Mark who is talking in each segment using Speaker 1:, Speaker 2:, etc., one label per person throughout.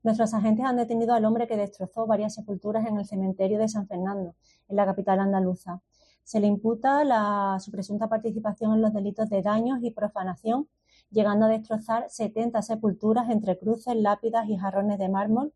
Speaker 1: Nuestros agentes han detenido al hombre que destrozó varias sepulturas en el cementerio de San Fernando, en la capital andaluza. Se le imputa su presunta participación en los delitos de daños y profanación, llegando a destrozar 70 sepulturas entre cruces, lápidas y jarrones de mármol.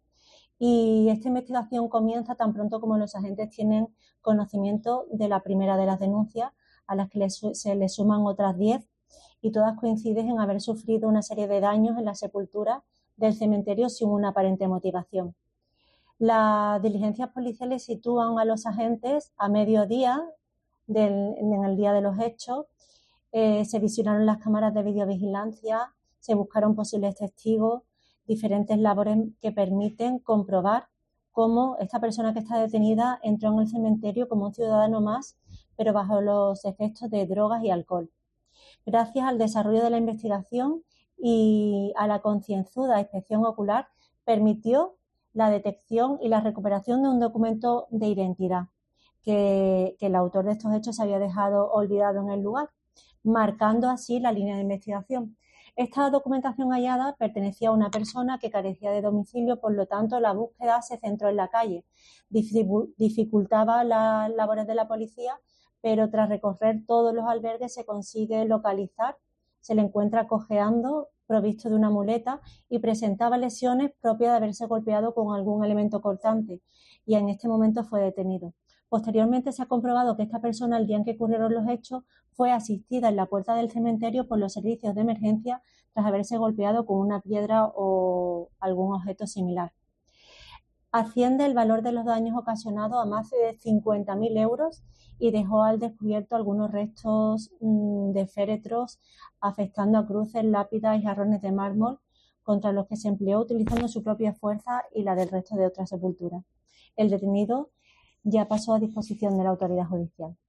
Speaker 1: Y esta investigación comienza tan pronto como los agentes tienen conocimiento de la primera de las denuncias, a las que se le suman otras 10, y todas coinciden en haber sufrido una serie de daños en la sepultura del cementerio sin una aparente motivación. Las diligencias policiales sitúan a los agentes a mediodía en el día de los hechos. Se visionaron las cámaras de videovigilancia, se buscaron posibles testigos, diferentes labores que permiten comprobar cómo esta persona que está detenida entró en el cementerio como un ciudadano más, pero bajo los efectos de drogas y alcohol. Gracias al desarrollo de la investigación y a la concienzuda inspección ocular, permitió la detección y la recuperación de un documento de identidad que el autor de estos hechos se había dejado olvidado en el lugar, marcando así la línea de investigación. Esta documentación hallada pertenecía a una persona que carecía de domicilio, por lo tanto la búsqueda se centró en la calle. Dificultaba las labores de la policía, pero tras recorrer todos los albergues se consigue localizar. Se le encuentra cojeando, provisto de una muleta, y presentaba lesiones propias de haberse golpeado con algún elemento cortante, y en este momento fue detenido. Posteriormente se ha comprobado que esta persona, el día en que ocurrieron los hechos, fue asistida en la puerta del cementerio por los servicios de emergencia tras haberse golpeado con una piedra o algún objeto similar. Asciende el valor de los daños ocasionados a más de 50.000 euros y dejó al descubierto algunos restos de féretros, afectando a cruces, lápidas y jarrones de mármol, contra los que se empleó utilizando su propia fuerza y la del resto de otras sepulturas. El detenido ya pasó a disposición de la autoridad judicial.